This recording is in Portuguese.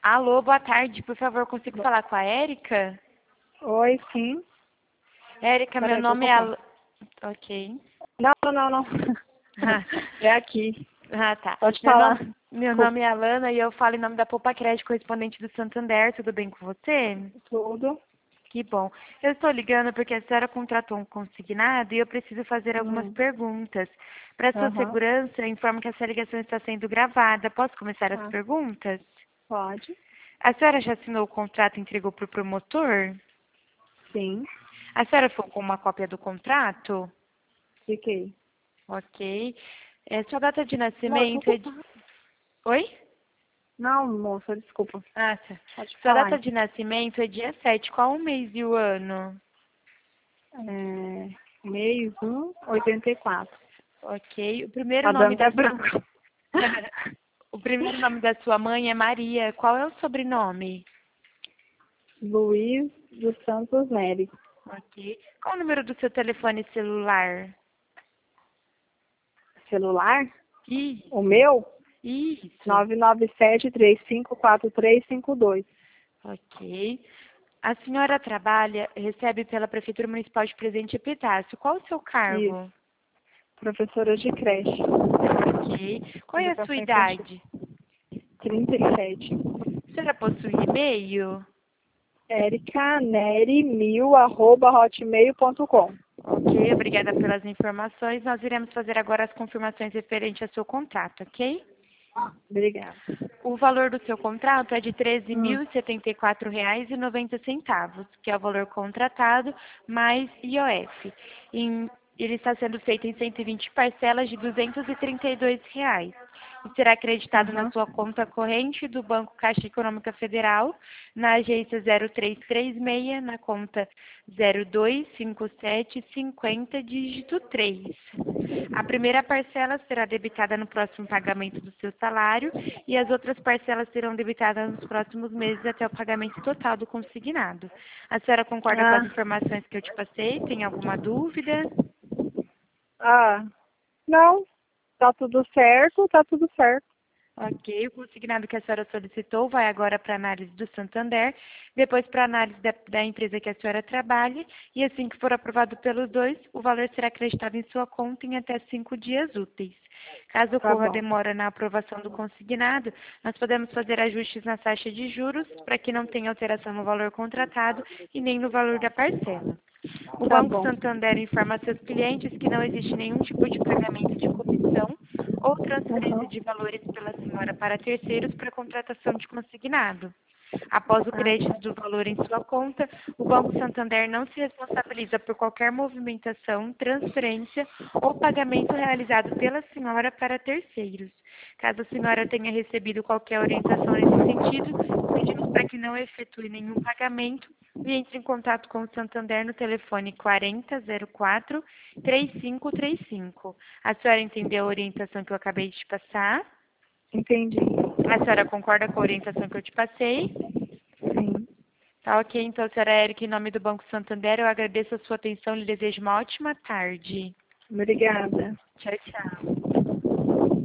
Alô, boa tarde. Por favor, consigo falar com a Érica? Oi, sim. Érica, meu Peraí, nome é Ok. não, não, não. Ah, É aqui. tá. Pode Meu falar. nome, meu Desculpa. nome é Alana e eu falo em nome da Poupa Crédito, correspondente do Santander. Tudo bem com você? Tudo. Que bom. Eu estou ligando porque a senhora contratou um consignado e eu preciso fazer algumas Hum. perguntas. Para sua Aham. segurança, informo que essa ligação está sendo gravada. Posso começar as Ah, perguntas? pode. A senhora já assinou o contrato e entregou para o promotor? Sim. A senhora ficou com uma cópia do contrato? Fiquei. Ok. Sua data de Moça, nascimento é de... Oi? não, moça, desculpa. Ah, tá. Pode Sua falar. data de nascimento é dia 7. Qual o mês e o ano? Mês 84. Ok. O primeiro Tá nome dando da... até branco. O primeiro nome da sua mãe é Maria. Qual é o sobrenome? Luiz dos Santos Nery. Ok. Qual o número do seu telefone celular? Celular? O Isso. meu? Isso. 997-354352. Ok. A senhora trabalha, recebe pela Prefeitura Municipal de Presidente Epitácio. Qual o seu Isso. cargo? Professora de creche. Ok. Qual é a sua Educação infantil. idade? 37. A senhora possui e-mail? ericaneri1000@hotmail.com. Ok, obrigada pelas informações. Nós iremos fazer agora as confirmações referentes ao seu contrato, ok? Obrigada. O valor do seu contrato é de R$ Hum. 13.074,90, que é o valor contratado, mais IOF. Ele está sendo feito em 120 parcelas de R$ 232. E será acreditado na Aham. sua conta corrente do Banco Caixa Econômica Federal, na agência 0336, na conta 025750, dígito 3. A primeira parcela será debitada no próximo pagamento do seu salário e as outras parcelas serão debitadas nos próximos meses até o pagamento total do consignado. A senhora concorda com as Ah, informações que eu te passei? Tem alguma dúvida? ah, não, tá tudo certo, tá tudo certo. Ok, o consignado que a senhora solicitou vai agora para análise do Santander, depois para análise da empresa que a senhora trabalha, e assim que for aprovado pelos dois, o valor será acreditado em sua conta em até 5 dias úteis. Caso Tá ocorra bom, demora na aprovação do consignado, nós podemos fazer ajustes na taxa de juros para que não tenha alteração no valor contratado e nem no valor da parcela. O tá Banco bom. Santander informa a seus clientes que não existe nenhum tipo de pagamento de comissão ou transferência Aham. de valores pela senhora para terceiros para contratação de consignado. Após o Ah, crédito do valor em sua conta, o Banco Santander não se responsabiliza por qualquer movimentação, transferência ou pagamento realizado pela senhora para terceiros. Caso a senhora tenha recebido qualquer orientação nesse sentido, pedimos para que não efetue nenhum pagamento e entre em contato com o Santander no telefone 4004-3535. A senhora entendeu a orientação que eu acabei de te passar? entendi. A senhora concorda com a orientação que eu te passei? Sim. Tá ok, então, senhora Érica, em nome do Banco Santander, eu agradeço a sua atenção e lhe desejo uma ótima tarde. Obrigada. Tchau, tchau.